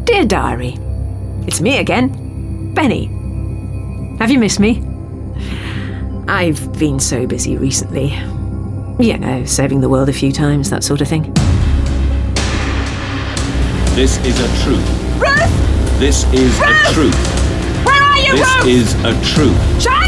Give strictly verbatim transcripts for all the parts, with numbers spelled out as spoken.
Dear Diary, it's me again, Benny. Have you missed me? I've been so busy recently. You know, saving the world a few times, that sort of thing. This is a truth. Ruth! This is Ruth! a truth. Where are you, This Ruth? is a truth. Jack?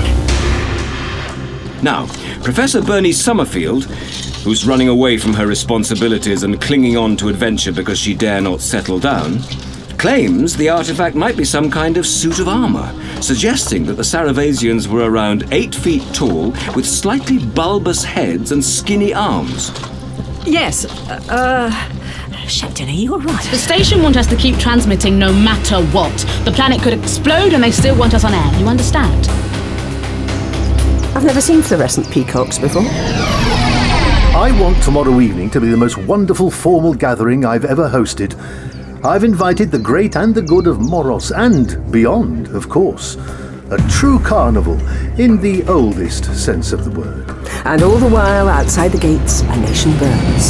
Now, Professor Bernie Summerfield, who's running away from her responsibilities and clinging on to adventure because she dare not settle down, claims the artifact might be some kind of suit of armor, suggesting that the Saravasians were around eight feet tall with slightly bulbous heads and skinny arms. Yes, uh... Shepton, are you all right? The station want us to keep transmitting no matter what. The planet could explode and they still want us on air. You understand? I've never seen fluorescent peacocks before. I want tomorrow evening to be the most wonderful formal gathering I've ever hosted. I've invited the great and the good of Moros, and beyond, of course. A true carnival, in the oldest sense of the word. And all the while, outside the gates, a nation burns.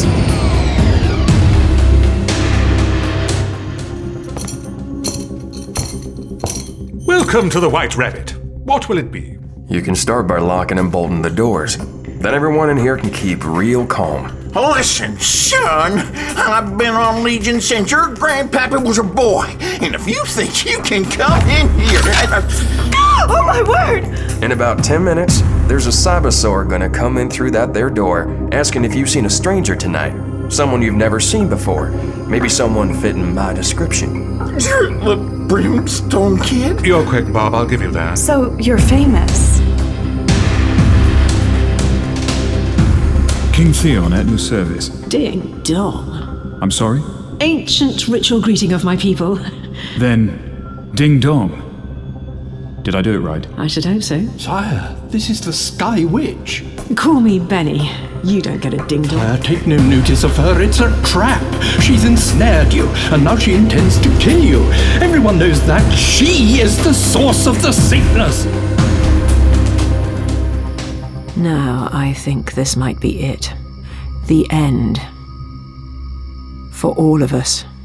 Welcome to the White Rabbit. What will it be? You can start by locking and bolting the doors. Then everyone in here can keep real calm. Listen, son, I've been on Legion since your grandpappy was a boy, and if you think you can come in here... Oh, my word! In about ten minutes, there's a Cybersaur gonna come in through that there door, asking if you've seen a stranger tonight. Someone you've never seen before. Maybe someone fitting my description. The Brimstone Kid? You're quick, Bob, I'll give you that. So, you're famous. King Theon at your service. Ding dong. I'm sorry? Ancient ritual greeting of my people. Then, ding dong. Did I do it right? I should hope so. Sire, this is the Sky Witch. Call me Benny. You don't get a ding dong. Uh, take no notice of her, it's a trap. She's ensnared you, and now she intends to kill you. Everyone knows that she is the source of the sickness. Now I think this might be it. The end. For all of us.